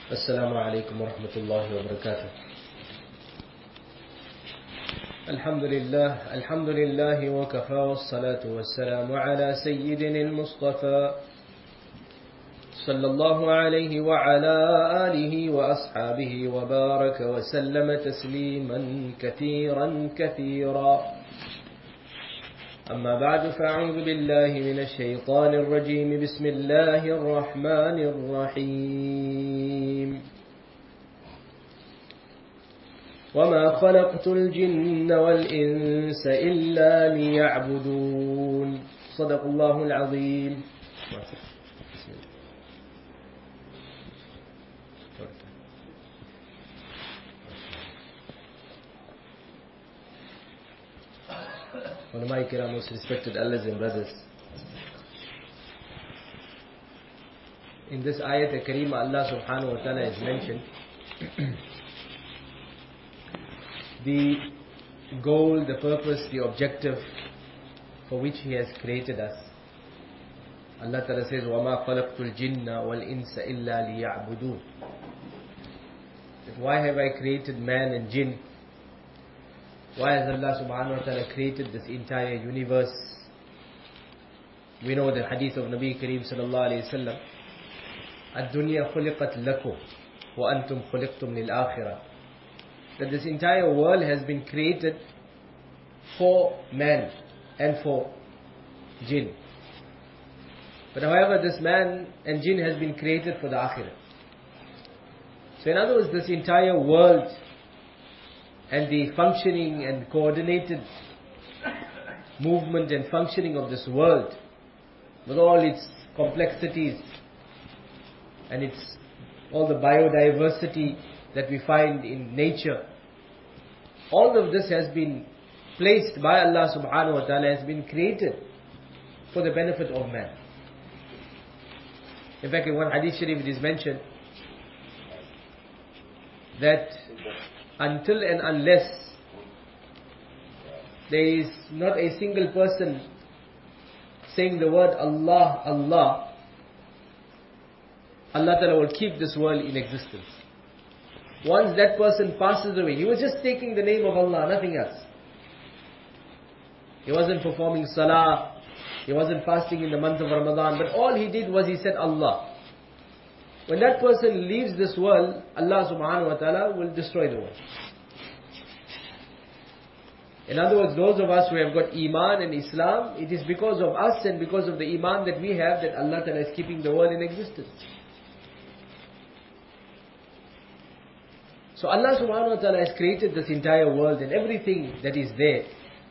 السلام عليكم ورحمة الله وبركاته. الحمد لله وكفى والصلاة والسلام على سيدنا المصطفى صلى الله عليه وعلى آله وأصحابه وبارك وسلم تسليما كثيرا كثيرا. أما بعد، فأعوذ بالله من الشيطان الرجيم. بسم الله الرحمن الرحيم. وما خلقت الجن والإنس إلا ليعبدون. صدق الله العظيم. Ulama Kiram, most respected elders and brothers, in this ayat al-Kareema, Allah subhanahu wa ta'ala has mentioned the goal, the purpose, the objective for which He has created us. Allah ta'ala says, وَمَا خَلَقْتُ الْجِنَّ وَالْإِنسَ إِلَّا لِيَعْبُدُونَ. That why have I created man and jinn? Why has Allah subhanahu wa ta'ala created this entire universe? We know the hadith of Nabi Kareem sallallahu alayhi wa sallam, الدنيا خلقت لكم وأنتم خلقتم للآخرة. That this entire world has been created for man and for jinn. But however, this man and jinn has been created for the akhirah. So in other words, this entire world and the functioning and coordinated movement and functioning of this world, with all its complexities and its all the biodiversity that we find in nature, all of this has been placed by Allah subhanahu wa ta'ala, has been created for the benefit of man. In fact, in one hadith sharif it is mentioned that until and unless there is not a single person saying the word Allah, Allah, Allah Ta'ala will keep this world in existence. Once that person passes away, he was just taking the name of Allah, nothing else. He wasn't performing salah, he wasn't fasting in the month of Ramadan, but all he did was he said Allah. When that person leaves this world, Allah subhanahu wa ta'ala will destroy the world. In other words, those of us who have got Iman and Islam, it is because of us and because of the Iman that we have that Allah ta'ala is keeping the world in existence. So Allah subhanahu wa ta'ala has created this entire world and everything that is there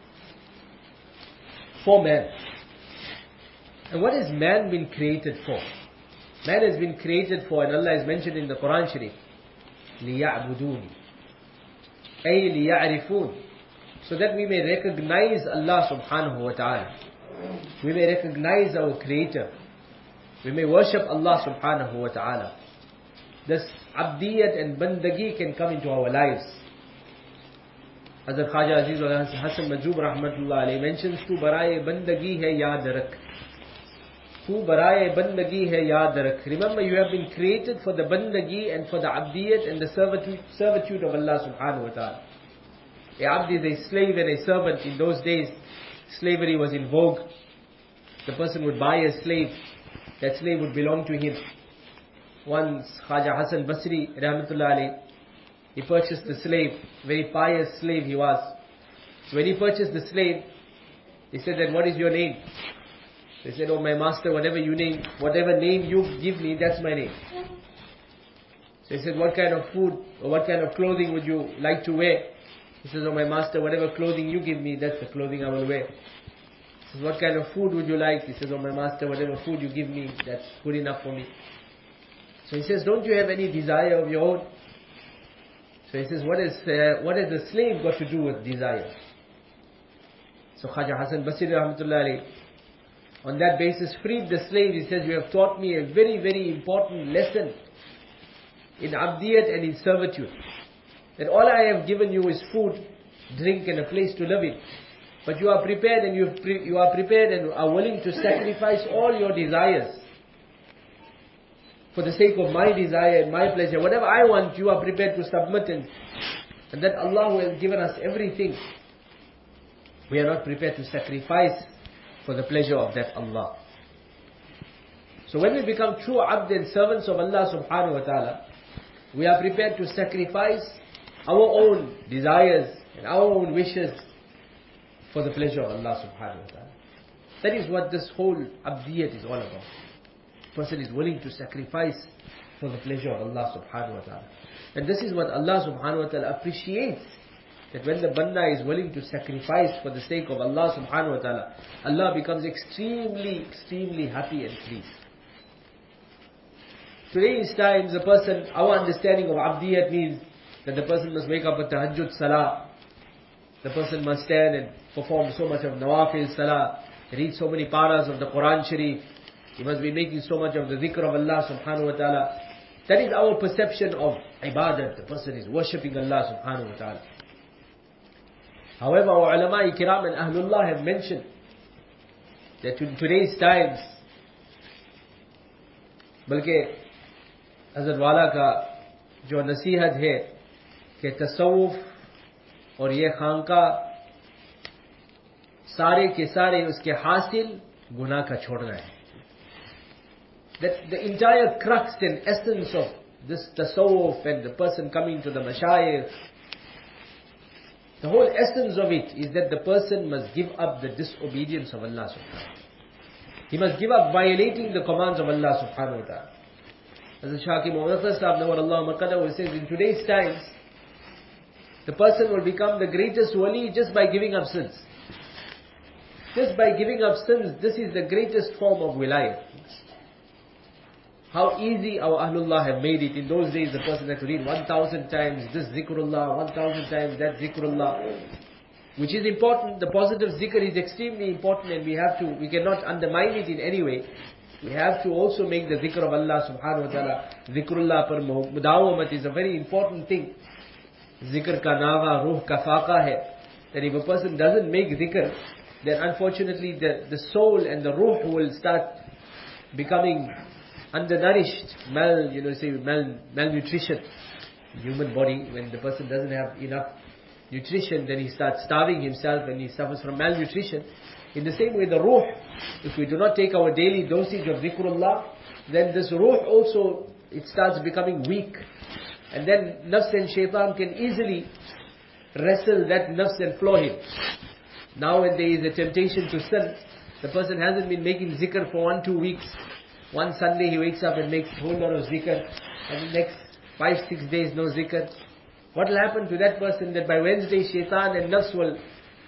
for man. And what has man been created for? Man has been created for, and Allah has mentioned in the Quran Sharif, لِيَعْبُدُونِ أي لِيَعْرِفُونَ, so that we may recognize Allah subhanahu wa ta'ala. We may recognize our Creator. We may worship Allah subhanahu wa ta'ala. This abdiyat and bandagi can come into our lives. Hazrat Khaja Aziz Hassan Majoob rahmatullah alayhi mentions, Tu baraye bandagi hai yaad rakh. Tu baraye bandagi hai yaad rakh. Remember, you have been created for the bandagi and for the abdiyat and the servitude of Allah subhanahu wa ta'ala. A abd is a slave and a servant. In those days, slavery was in vogue. The person would buy a slave. That slave would belong to him. Once Khaja Hassan Basri rahmatullah alayhi, he purchased the slave. Very pious slave he was. So when he purchased the slave, he said that, what is your name? They said, oh my master, whatever name you give me, that's my name. So he said, what kind of food or what kind of clothing would you like to wear? He says, oh my master, whatever clothing you give me, that's the clothing I will wear. He says, what kind of food would you like? He says, oh my master, whatever food you give me, that's good enough for me. So he says, don't you have any desire of your own? So he says, what has the slave got to do with desire? So Khaja Hassan Basri rahmatullah alayhi, on that basis, freed the slave. He says, you have taught me a very, very important lesson in abdiyat and in servitude. That all I have given you is food, drink and a place to live in. But you are prepared and you are prepared and are willing to sacrifice all your desires for the sake of my desire and my pleasure. Whatever I want, you are prepared to submit, and that Allah who has given us everything, we are not prepared to sacrifice for the pleasure of that Allah. So when we become true abd and servants of Allah subhanahu wa ta'ala, we are prepared to sacrifice our own desires and our own wishes for the pleasure of Allah subhanahu wa ta'ala. That is what this whole abdiyat is all about. Person is willing to sacrifice for the pleasure of Allah subhanahu wa ta'ala. And this is what Allah subhanahu wa ta'ala appreciates. That when the banda is willing to sacrifice for the sake of Allah subhanahu wa ta'ala, Allah becomes extremely, extremely happy and pleased. Today's times, our understanding of abdiyat means that the person must wake up at tahajjud salah. The person must stand and perform so much of nawafil salah, read so many paras of the Quran Sharif. He must be making so much of the dhikr of Allah subhanahu wa ta'ala. That is our perception of ibadat. The person is worshipping Allah subhanahu wa ta'ala. However, our ulama kiram and ahlullah have mentioned that in today's times, बल्कि हज़रत वाला का जो नसीहत है कि तसव्वुफ और ये खानका सारे के सारे उसके हासिल गुनाह का छोड़ना है. That the entire crux and essence of this tasawwuf and the person coming to the mashayikh, the whole essence of it is that the person must give up the disobedience of Allah subhanahu wa ta'ala. He must give up violating the commands of Allah subhanahu wa ta'ala. As the Shaki Muhammad Sahib Nawar Makadaw says, in today's times, the person will become the greatest wali just by giving up sins. Just by giving up sins, this is the greatest form of wilayah. How easy our Ahlullah have made it. In those days, the person had to read 1,000 times this zikrullah, 1,000 times that zikrullah, which is important. The positive zikr is extremely important, and we cannot undermine it in any way. We have to also make the zikr of Allah subhanahu wa ta'ala. Zikrullah par mudawamat is a very important thing. Zikr ka naga, ruh ka faqa hai. That if a person doesn't make zikr, then unfortunately the soul and the ruh will start becoming undernourished, malnutrition. Human body, when the person doesn't have enough nutrition, then he starts starving himself and he suffers from malnutrition. In the same way, the ruh, if we do not take our daily dosage of zikrullah, then this ruh also, it starts becoming weak. And then nafs and shaitan can easily wrestle that nafs and floor him. Now when there is a temptation to sin, the person hasn't been making zikr for 1-2 weeks. One Sunday he wakes up and makes a whole lot of zikr, and the next 5-6 days no zikr. What will happen to that person? That by Wednesday shaitan and nafs will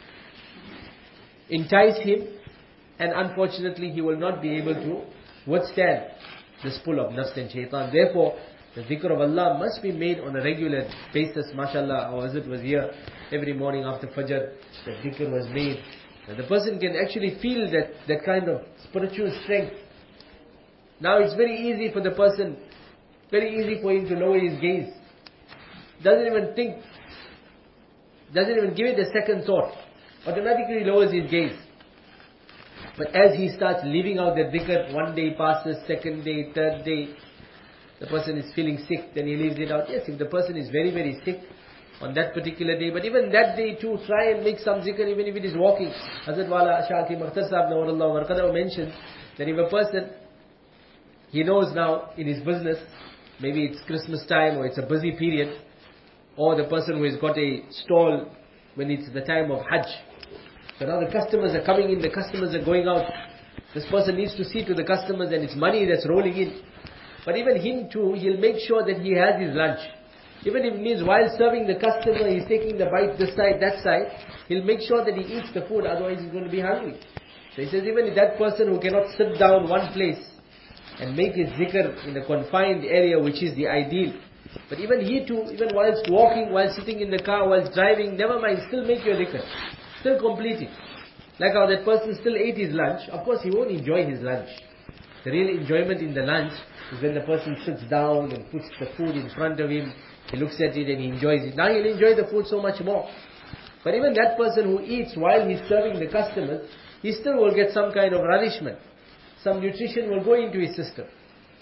entice him, and unfortunately he will not be able to withstand this pull of nafs and shaitan. Therefore, the dhikr of Allah must be made on a regular basis. MashaAllah, our Hazrat was here every morning after Fajr. The dhikr was made. And the person can actually feel that kind of spiritual strength. Now it's very easy for the person, very easy for him to lower his gaze. Doesn't even think, doesn't even give it a second thought. Automatically lowers his gaze. But as he starts leaving out the dhikr, one day passes, second day, third day, the person is feeling sick, then he leaves it out. Yes, if the person is very, very sick on that particular day, but even that day too, try and make some zikr even if it is walking. Hazrat Wala Shaki Makhtar Sahib Nawarullah Markada mentioned that if a person, he knows now in his business, maybe it's Christmas time or it's a busy period, or the person who has got a stall when it's the time of Hajj. So now the customers are coming in, the customers are going out. This person needs to see to the customers and it's money that's rolling in. But even him too, he'll make sure that he has his lunch. Even if it means while serving the customer, he's taking the bite this side, that side, he'll make sure that he eats the food, otherwise he's going to be hungry. So he says even if that person who cannot sit down one place and make his zikr in a confined area, which is the ideal, but even he too, even whilst walking, while sitting in the car, whilst driving, never mind, still make your dhikr. Still complete it. Like how that person still ate his lunch. Of course he won't enjoy his lunch. The real enjoyment in the lunch is when the person sits down and puts the food in front of him. He looks at it and he enjoys it. Now he'll enjoy the food so much more. But even that person who eats while he's serving the customers, he still will get some kind of nourishment. Some nutrition will go into his system.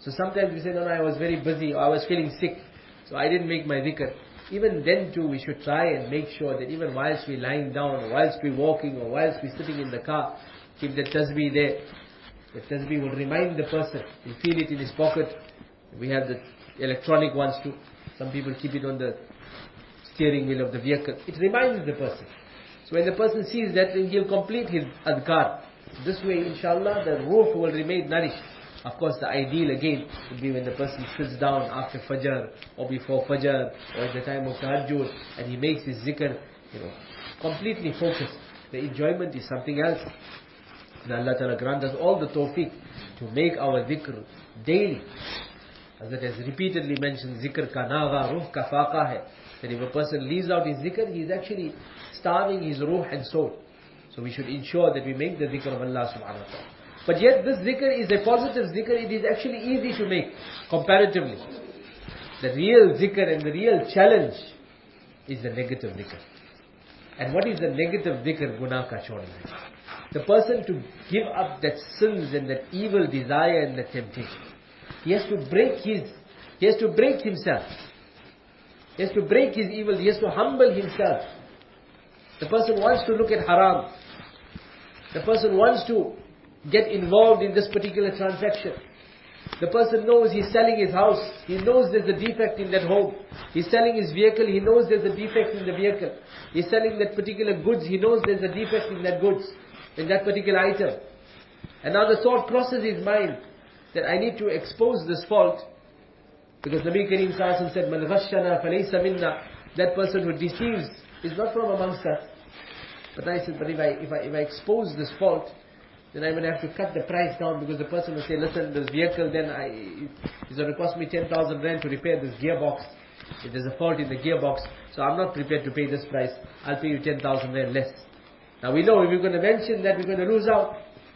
So sometimes we say, no, I was very busy, or I was feeling sick, so I didn't make my dhikr. Even then too, we should try and make sure that even whilst we're lying down, or whilst we're walking, or whilst we're sitting in the car, keep the tasbih there. The tasbih will remind the person. He'll feel it in his pocket. We have the electronic ones too. Some people keep it on the steering wheel of the vehicle. It reminds the person. So when the person sees that, then he'll complete his adhkar. This way, inshallah, the ruh will remain nourished. Of course, the ideal again would be when the person sits down after Fajr, or before Fajr, or at the time of Tahajjud, and he makes his zikr, completely focused. The enjoyment is something else. And Allah Ta'ala grant us all the tawfiq to make our dhikr daily. As it has repeatedly mentioned, zikr ka naga, ruh ka faqa hai. That if a person leaves out his zikr, he is actually starving his ruh and soul. So we should ensure that we make the zikr of Allah subhanahu wa ta'ala. But yet this zikr is a positive zikr, it is actually easy to make, comparatively. The real zikr and the real challenge is the negative zikr. And what is the negative zikr? Gunah ka chhodna. The person to give up that sins and that evil desire and the temptation. He has to break himself. He has to break his evil, he has to humble himself. The person wants to look at haram. The person wants to get involved in this particular transaction. The person knows he's selling his house. He knows there's a defect in that home. He's selling his vehicle. He knows there's a defect in the vehicle. He's selling that particular goods. He knows there's a defect in that goods, in that particular item. And now the thought crosses his mind that I need to expose this fault, because Nabi Kareem Sallallahu Alaihi Wasallam said, "Man ghashana falaysa minna." That person who deceives is not from amongst us. But I said, if I expose this fault, then I'm going to have to cut the price down, because the person will say, listen, this vehicle, then it's going to cost me 10,000 rand to repair this gearbox. If there's a fault in the gearbox, so I'm not prepared to pay this price. I'll pay you 10,000 rand less. Now we know if we're going to mention that, we're going to lose out.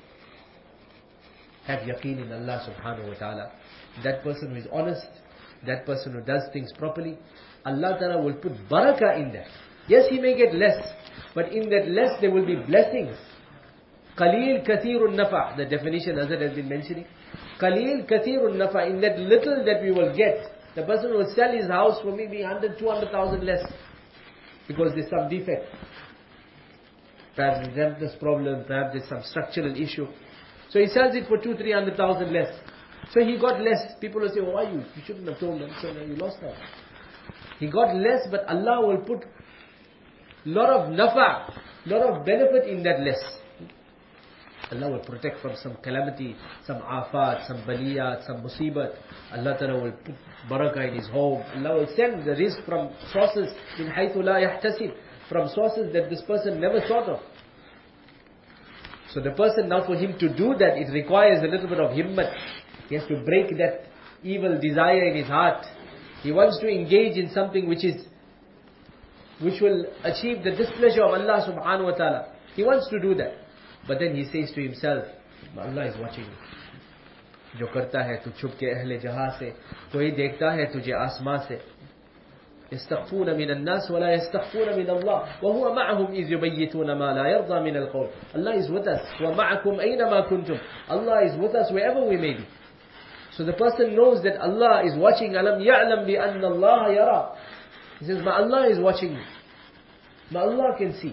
Have yaqeen in Allah subhanahu wa ta'ala. That person who is honest, that person who does things properly, Allah ta'ala will put barakah in that. Yes, he may get less, but in that less there will be blessings. Qaleel kathirun nafa', the definition Hazrat has been mentioning. Qaleel kathirun nafa', in that little that we will get, the person will sell his house for maybe 100, 200,000 less, because there's some defect. Perhaps there's a dampness problem, perhaps there's some structural issue. So he sells it for 200,000, 300,000 less. So he got less. People will say, why you shouldn't have told them. So now you lost out. He got less, but Allah will put lot of nafa', lot of benefit in that less. Allah will protect from some calamity, some afat, some baliyat, some musibat. Allah Ta'ala will put barakah in his home. Allah will send the rizq from sources min haythu la yahtasib, from sources that this person never thought of. So the person, now for him to do that, it requires a little bit of himmat. He has to break that evil desire in his heart. He wants to engage in something which will achieve the displeasure of Allah subhanahu wa ta'ala. He wants to do that. But then he says to himself, Allah is watching me. जो करता है तू छुप के अहले जहां से, कोई देखता है तुझे आसमां से. يستخفون من الناس ولا يستخفون من الله وهو معهم إذ يبيتون ما لا يرضى من القول. Allah is with us. ومعكم أينما كنتم. Allah is with us wherever we may be. So the person knows that Allah is watching. ألم يعلم بأن الله يرى. He says, my Allah is watching me. My Allah can see.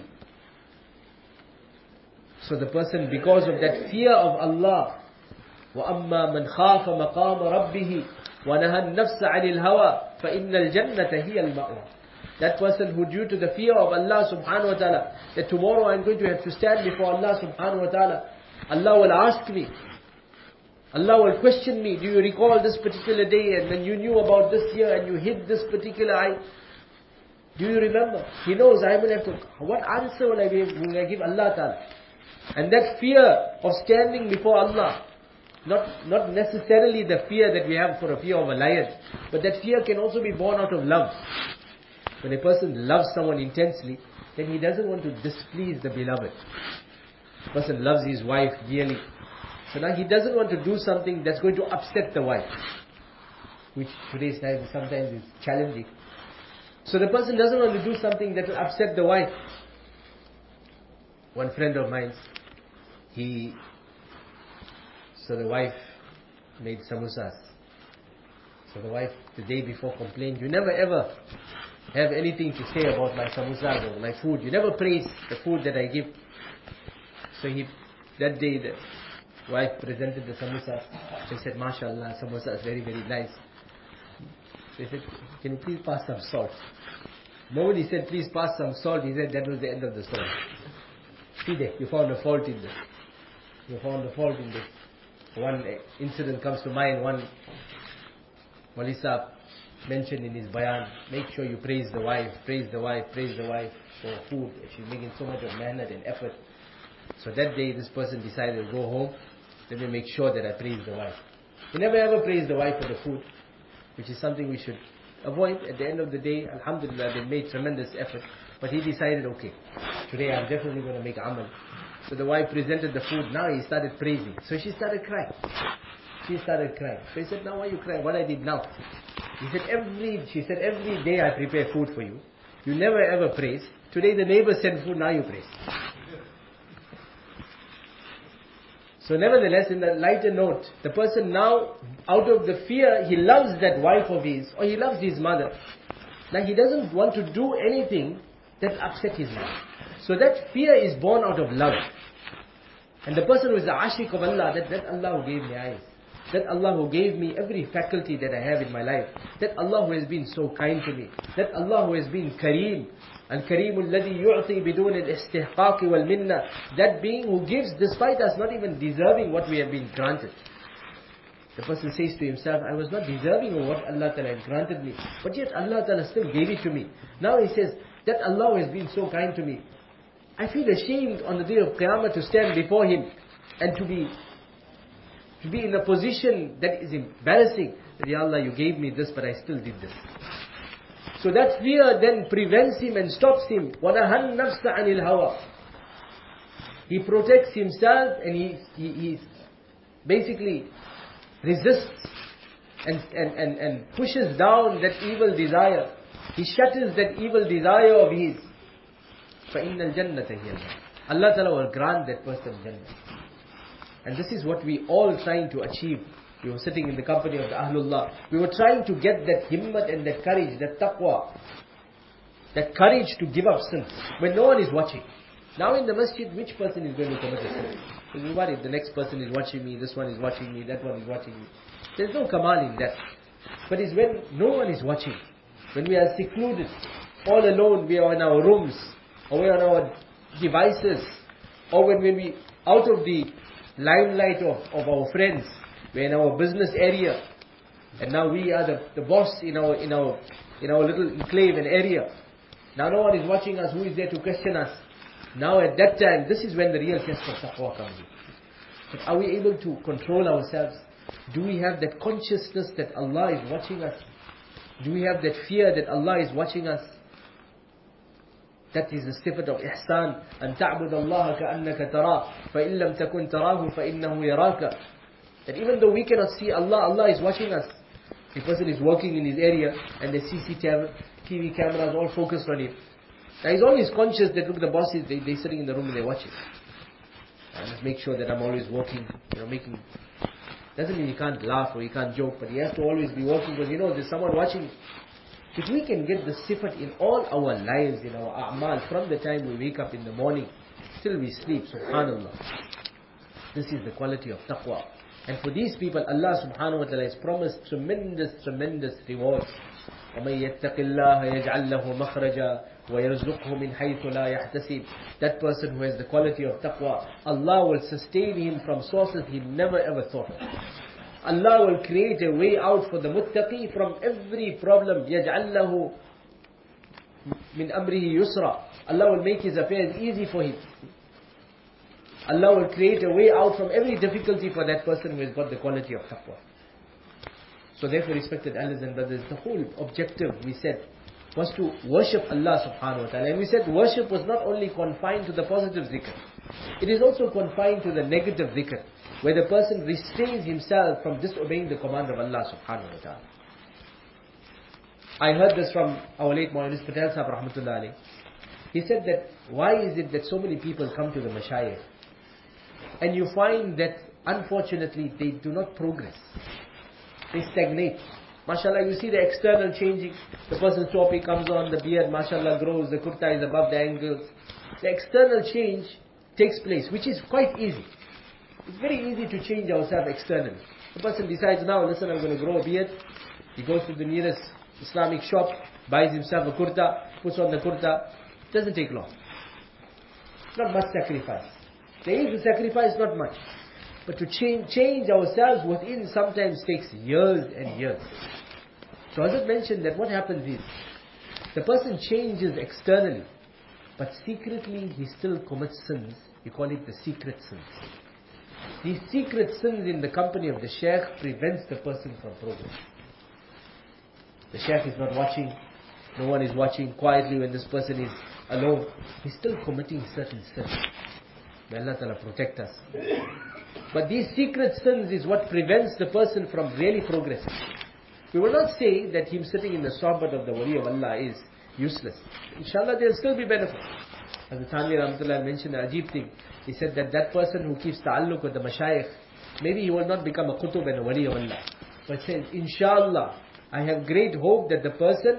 So the person, because of that fear of Allah, وَأَمَّا مَنْ خَافَ مَقَامَ رَبِّهِ وَنَهَى النَّفْسَ عَنِ الْهَوَىٰ فَإِنَّ الْجَنَّةَ هِيَ الْمَأْوَىٰ. That person who, due to the fear of Allah subhanahu wa ta'ala, that tomorrow I'm going to have to stand before Allah subhanahu wa ta'ala, Allah will ask me, Allah will question me, do you recall this particular day and when you knew about this year and you hid this particular eye? Do you remember? He knows I will have to, what answer will I give Allah ta'ala? And that fear of standing before Allah, not necessarily the fear that we have for a fear of a lion, but that fear can also be born out of love. When a person loves someone intensely, then he doesn't want to displease the beloved. The person loves his wife dearly. So now he doesn't want to do something that's going to upset the wife, which today's time sometimes is challenging. So the person doesn't want to do something that will upset the wife. One friend of mine, so the wife made samosas. So the wife, the day before, complained, you never ever have anything to say about my samosas or my food. You never praise the food that I give. So that day the wife presented the samosas. She said, MashaAllah, samosa is very, very nice. So he said, can you please pass some salt? The moment he said, please pass some salt, he said, that was the end of the story. See there, you found a fault in this. You found a fault in this. One incident comes to mind, one Mawli Sahib mentioned in his bayan, make sure you praise the wife for food. She's making so much of mehnat and effort. So that day this person decided to go home, let me make sure that I praise the wife. He never ever praised the wife for the food, which is something we should avoid. At the end of the day, alhamdulillah, they made tremendous effort. But he decided, okay, today I'm definitely going to make amal. So the wife presented the food, now he started praising. So she started crying. She started crying. So he said, now why are you crying? What I did now? She said, every day I prepare food for you. You never ever praise. Today the neighbor sent food, now you praise. So nevertheless, in the lighter note, the person now, out of the fear, he loves that wife of his, or he loves his mother. Now he doesn't want to do anything that upset his mother. So that fear is born out of love. And the person who is the ashik of Allah, that Allah who gave me eyes, that Allah who gave me every faculty that I have in my life, that Allah who has been so kind to me, that Allah who has been Kareem, Al-Kareem alladhi yu'ti bidun al-istihqaq wal-minna, that being who gives despite us not even deserving what we have been granted. The person says to himself, I was not deserving of what Allah Ta'ala had granted me, but yet Allah Ta'ala still gave it to me. Now he says, that Allah has been so kind to me. I feel ashamed on the day of Qiyamah to stand before Him and to be in a position that is embarrassing. That, Ya Allah, you gave me this, but I still did this. So that fear then prevents him and stops him. وَنَهَا النَّفْسَ عَنِ الْهَوَى. He protects himself and he basically resists and pushes down that evil desire. He shatters that evil desire of his. فَإِنَّ الْجَنَّةَ هِيَ الْجَنَّةِ. Allah Ta'ala will grant that person Jannah. And this is what we all trying to achieve. We were sitting in the company of the Ahlullah. We were trying to get that himmat and that courage, that taqwa, that courage to give up sins when no one is watching. Now in the masjid, which person is going to commit a sin? Because you worry, the next person is watching me, this one is watching me, that one is watching me. There's no kamal in that. But it's when no one is watching, when we are secluded, all alone, we are in our rooms, or we are on our devices, or when we out of the limelight of our friends, we're in our business area, and now we are the boss in our little enclave and area. Now no one is watching us. Who is there to question us? Now at that time, this is when the real test of taqwa comes in. But are we able to control ourselves? Do we have that consciousness that Allah is watching us? Do we have that fear that Allah is watching us? That is the sifat of ihsan. أَن تَعْبُدَ اللَّهَ كَأَنَّكَ تَرَاهُ فَإِن لَمْ تَكُنْ تَرَاهُ فَإِنَّهُ يَرَاكَ. That even though we cannot see Allah, Allah is watching us. A person is working in his area and the CCTV cameras all focused on him. Now he's always conscious that look, the boss is they're sitting in the room and they're watching. I must make sure that I'm always working, making. Doesn't mean he can't laugh or he can't joke, but he has to always be working because there's someone watching. If we can get the sifat in all our lives, in our a'mal, from the time we wake up in the morning till we sleep, subhanallah. This is the quality of taqwa. And for these people, Allah subhanahu wa ta'ala has promised tremendous, tremendous rewards. وَمَن يَتَّقِ اللَّهَ يَجْعَلْ لَهُ مَخْرَجًا وَيَرْزُقْهُ مِنْ حَيْثُ لَا يَحْتَسِبُ. That person who has the quality of taqwa, Allah will sustain him from sources he never ever thought of. Allah will create a way out for the muttaqi from every problem. يَجْعَلْ لَهُ مِنْ أَمْرِهِ يُسْرًا. Allah will make his affairs easy for him. Allah will create a way out from every difficulty for that person who has got the quality of taqwa. So therefore, respected elders and brothers, the whole objective, we said, was to worship Allah subhanahu wa ta'ala. And we said worship was not only confined to the positive zikr. It is also confined to the negative zikr, where the person restrains himself from disobeying the command of Allah subhanahu wa ta'ala. I heard this from our late Maulana Patel Sahib rahmatullah alayhi. He said that, why is it that so many people come to the mashayikh and you find that unfortunately they do not progress, they stagnate. MashaAllah, you see the external changing. The person's topi comes on, the beard, MashaAllah, grows, the kurta is above the ankles. The external change takes place, which is quite easy. It's very easy to change ourselves externally. The person decides now, listen, I'm going to grow a beard. He goes to the nearest Islamic shop, buys himself a kurta, puts on the kurta. It doesn't take long. Not much sacrifice. There is a sacrifice, not much. But to change ourselves within sometimes takes years and years. So Hazrat mentioned that what happens is, the person changes externally, but secretly he still commits sins. We call it the secret sins. These secret sins in the company of the Shaykh prevents the person from progress. The Shaykh is not watching, no one is watching, quietly when this person is alone, he's still committing certain sins. May Allah Ta'ala protect us. But these secret sins is what prevents the person from really progressing. We will not say that him sitting in the sohbat of the wali of Allah is useless. Inshallah there will still be benefit. As the Thanvi Rahmatullah mentioned an ajib thing. He said that that person who keeps ta'alluq with the mashayikh, maybe he will not become a qutub and a wali of Allah. But says, inshallah, I have great hope that the person,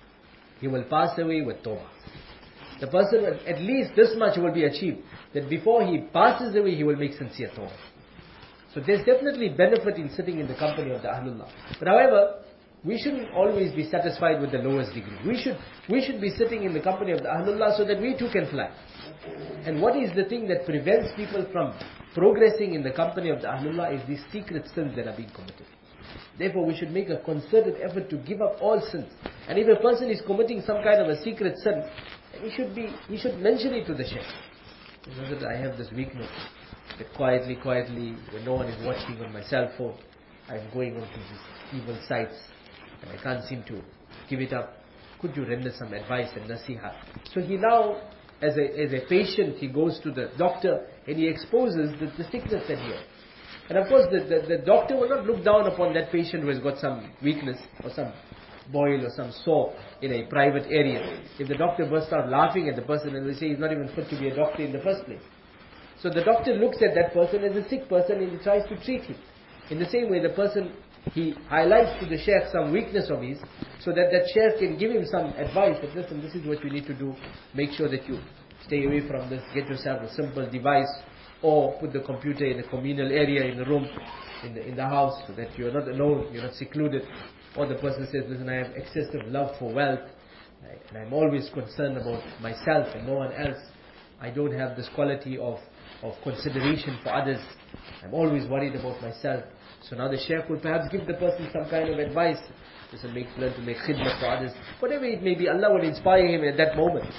he will pass away with tawbah. The person, at least this much will be achieved, that before he passes away, he will make sincere tawbah. So there's definitely benefit in sitting in the company of the Ahlullah. But however, we shouldn't always be satisfied with the lowest degree. We should be sitting in the company of the Ahlullah so that we too can fly. And what is the thing that prevents people from progressing in the company of the Ahlullah is these secret sins that are being committed. Therefore, we should make a concerted effort to give up all sins. And if a person is committing some kind of a secret sin, he should mention it to the Shaykh. You know that I have this weakness, that quietly, when no one is watching on my cell phone, I'm going on to these evil sites, and I can't seem to give it up. Could you render some advice and nasiha? So he now, as a patient, he goes to the doctor, and he exposes the sickness that he has. And of course, the doctor will not look down upon that patient who has got some weakness, or some boil or some sore in a private area. If the doctor bursts out laughing at the person and they say he's not even fit to be a doctor in the first place. So the doctor looks at that person as a sick person and he tries to treat him. In the same way, the person, he highlights to the Shaykh some weakness of his, so that that Shaykh can give him some advice that listen, this is what you need to do. Make sure that you stay away from this. Get yourself a simple device, or put the computer in a communal area in the room, in the house, so that you're not alone, you're not secluded. Or the person says, listen, I have excessive love for wealth, and I'm always concerned about myself and no one else. I don't have this quality of consideration for others. I'm always worried about myself. So now the Shaykh will perhaps give the person some kind of advice. Listen, learn to make khidmat for others. Whatever it may be, Allah will inspire him at that moment.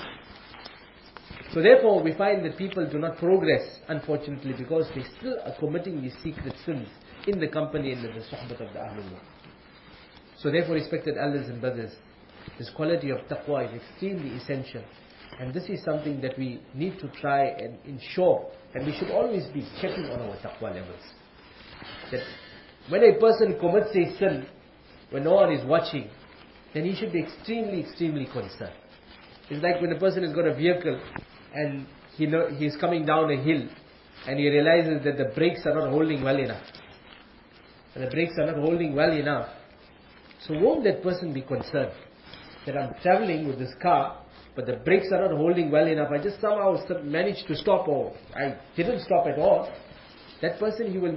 So therefore, we find that people do not progress, unfortunately, because they still are committing these secret sins in the company and in the sohbat of the Ahlullah. So therefore, respected elders and brothers, this quality of taqwa is extremely essential. And this is something that we need to try and ensure, and we should always be checking on our taqwa levels. That when a person commits a sin, when no one is watching, then he should be extremely, extremely concerned. It's like when a person has got a vehicle and he's coming down a hill and he realizes that the brakes are not holding well enough. And the brakes are not holding well enough. So won't that person be concerned that I'm traveling with this car, but the brakes are not holding well enough, I just somehow managed to stop, or I didn't stop at all. That person, he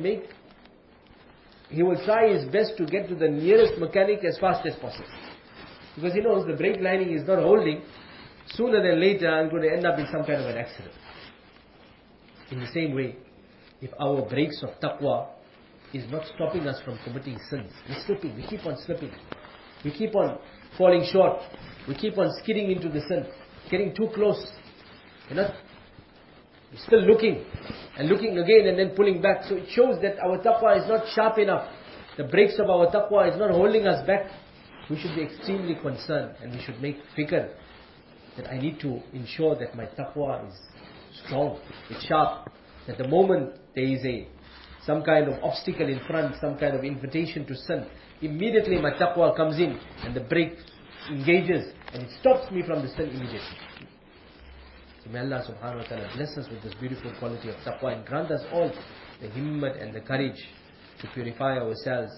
will try his best to get to the nearest mechanic as fast as possible. Because he knows the brake lining is not holding, sooner than later I'm going to end up in some kind of an accident. In the same way, if our brakes of taqwa is not stopping us from committing sins, we're slipping, we keep on slipping, we keep on falling short, we keep on skidding into the sin, getting too close, we're still looking and looking again and then pulling back. So it shows that our taqwa is not sharp enough. The brakes of our taqwa is not holding us back. We should be extremely concerned, and we should make fikr that I need to ensure that my taqwa is strong, it's sharp, that the moment there is some kind of obstacle in front, some kind of invitation to sin, immediately my taqwa comes in and the brake engages and it stops me from the sin immediately. So may Allah subhanahu wa ta'ala bless us with this beautiful quality of taqwa and grant us all the himmat and the courage to purify ourselves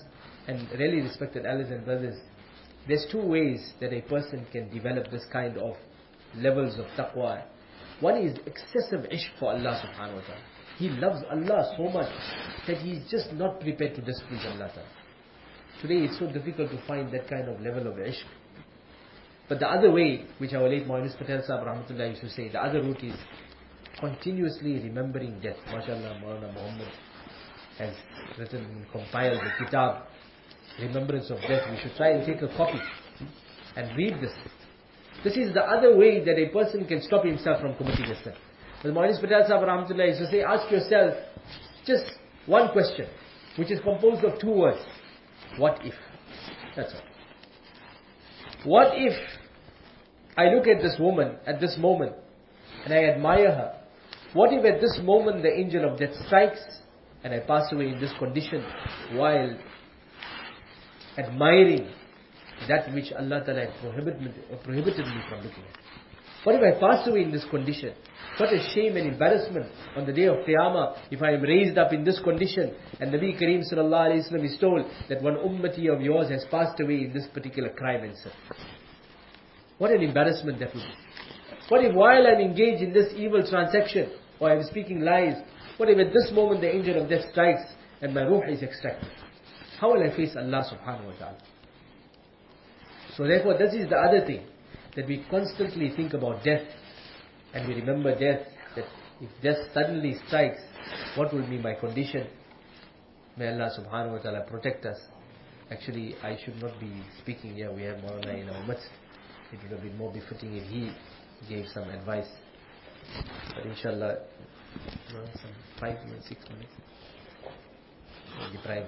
And really respected elders and brothers, there's two ways that a person can develop this kind of levels of taqwa. One is excessive ishq for Allah subhanahu wa ta'ala. He loves Allah so much that he's just not prepared to displease Allah ta'ala. Today it's so difficult to find that kind of level of ishq. But the other way, which our late Maulana Patel Sahib Rahmatullah used to say, the other route is continuously remembering death. MashaAllah, Maulana Muhammad has written and compiled the kitab, Remembrance of Death. We should try and take a copy and read this. This is the other way that a person can stop himself from committing a sin. But Maulana Patel Sahib Rahmatullah used to say, ask yourself just one question, which is composed of two words. What if? That's all. What if I look at this woman at this moment and I admire her? What if at this moment the angel of death strikes and I pass away in this condition while admiring that which Allah Ta'ala had prohibited me from looking at? What if I pass away in this condition? What a shame and embarrassment on the day of Qiyamah if I am raised up in this condition and Nabi Kareem Sallallahu Alaihi Wasallam is told that one ummati of yours has passed away in this particular crime and sin. What an embarrassment that would be. What if while I am engaged in this evil transaction or I am speaking lies, what if at this moment the angel of death strikes and my ruh is extracted? How will I face Allah subhanahu wa ta'ala? So therefore this is the other thing, that we constantly think about death and we remember death, that if death suddenly strikes, what will be my condition? May Allah subhanahu wa ta'ala protect us. Actually, I should not be speaking here. We have Maulana in our midst. It would have been more befitting if he gave some advice. But inshallah, some 5 minutes, 6 minutes. Deprived.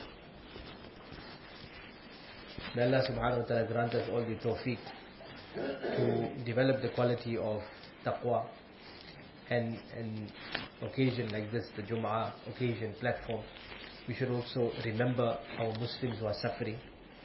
May Allah subhanahu wa ta'ala grant us all the tawfiq to develop the quality of taqwa, and occasion like this, the Jum'ah occasion platform, we should also remember our Muslims who are suffering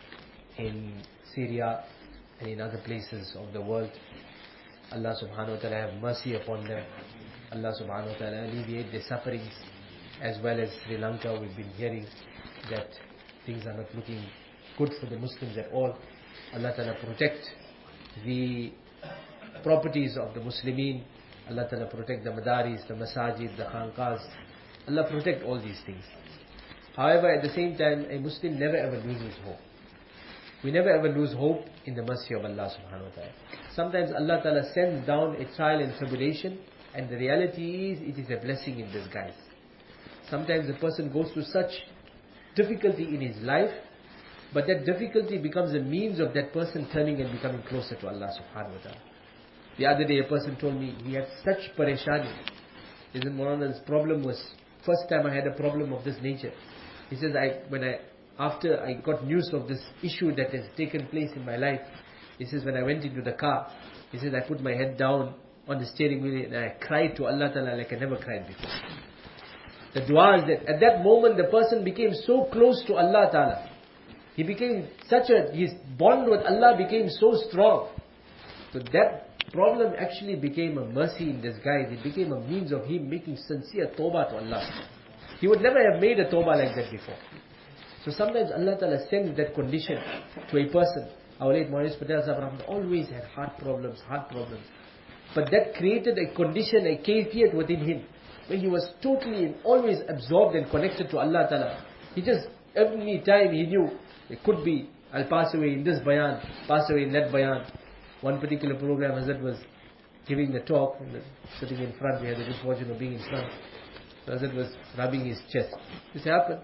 in Syria and in other places of the world. Allah subhanahu wa ta'ala have mercy upon them. Allah subhanahu wa ta'ala alleviate their sufferings. As well as Sri Lanka, we've been hearing that things are not looking good for the Muslims at all. Allah ta'ala protect the properties of the Muslimin. Allah Ta'ala protect the madaris, the masajid, the khanqahs. Allah protect all these things. However, at the same time, a Muslim never ever loses hope. We never ever lose hope in the mercy of Allah subhanahu wa ta'ala. Sometimes Allah Ta'ala sends down a trial and tribulation, and the reality is it is a blessing in disguise. Sometimes a person goes through such difficulty in his life, but that difficulty becomes a means of that person turning and becoming closer to Allah subhanahu wa ta'ala. The other day a person told me he had such pareshani. Isn't Maulana's problem was, first time I had a problem of this nature. He says, after I got news of this issue that has taken place in my life, he says, when I went into the car, he says, I put my head down on the steering wheel and I cried to Allah Ta'ala like I never cried before. The dua is that at that moment the person became so close to Allah Ta'ala. He became his bond with Allah became so strong. So that problem actually became a mercy in disguise. It became a means of him making sincere tawbah to Allah. He would never have made a tawbah like that before. So sometimes Allah Ta'ala sends that condition to a person. Our late Maulana Patel Sahib always had heart problems. But that created a condition, a kayfiyat within him, where he was totally and always absorbed and connected to Allah Ta'ala. He just, every time he knew, it could be, I'll pass away in this bayan, pass away in that bayan. One particular program, Hazrat was giving the talk, and sitting in front, we had the good fortune of being in front. So Hazrat was rubbing his chest. This happened.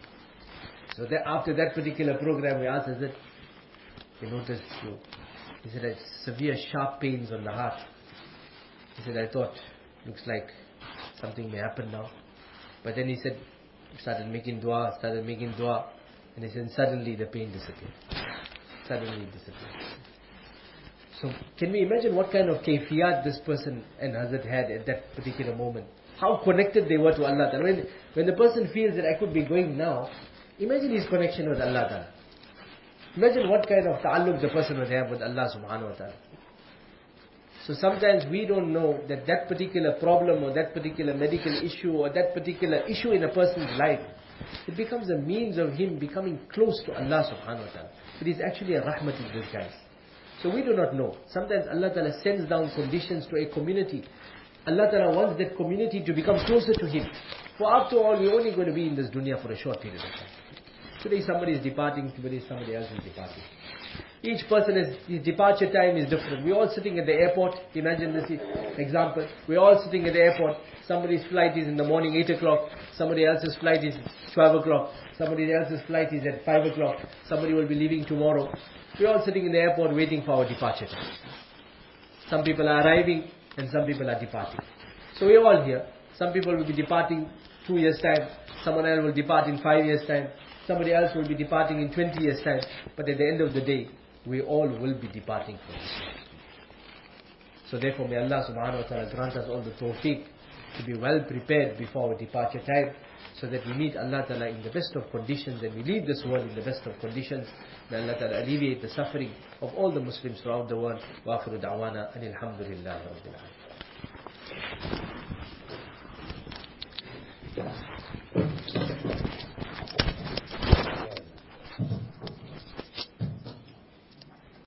So after that particular program, we asked Hazrat, we noticed you. He said, I had severe sharp pains on the heart. He said, I thought, looks like something may happen now. But then he said, started making dua. And he said, suddenly the pain disappeared. Suddenly it disappeared. So can we imagine what kind of kayfiyat this person and Hazrat had at that particular moment? How connected they were to Allah Ta'ala. When the person feels that I could be going now, imagine his connection with Allah Ta'ala. Imagine what kind of ta'alluq the person would have with Allah Subhanahu wa Ta'ala. So sometimes we don't know that that particular problem or that particular medical issue or that particular issue in a person's life It becomes a means of him becoming close to Allah subhanahu wa ta'ala. It is actually a rahmat in disguise. So we do not know. Sometimes Allah Ta'ala sends down conditions to a community. Allah Ta'ala wants that community to become closer to Him. For after all, we're only going to be in this dunya for a short period of time. Today somebody is departing, today somebody else is departing. Each person his departure time is different. We're all sitting at the airport. Imagine this example. We're all sitting at the airport. Somebody's flight is in the morning 8 o'clock. Somebody else's flight is 12 o'clock. Somebody else's flight is at 5 o'clock. Somebody will be leaving tomorrow. We're all sitting in the airport waiting for our departure time. Some people are arriving and some people are departing. So we're all here. Some people will be departing 2 years' time. Someone else will depart in 5 years' time. Somebody else will be departing in 20 years' time. But at the end of the day, we all will be departing from this world. So therefore, may Allah subhanahu wa ta'ala grant us all the tawfiq to be well prepared before our departure time, so that we meet Allah ta'ala in the best of conditions and we leave this world in the best of conditions. May Allah ta'ala alleviate the suffering of all the Muslims throughout the world. Wa akhiru da'wana anil hamdulillahi rabbil alamin.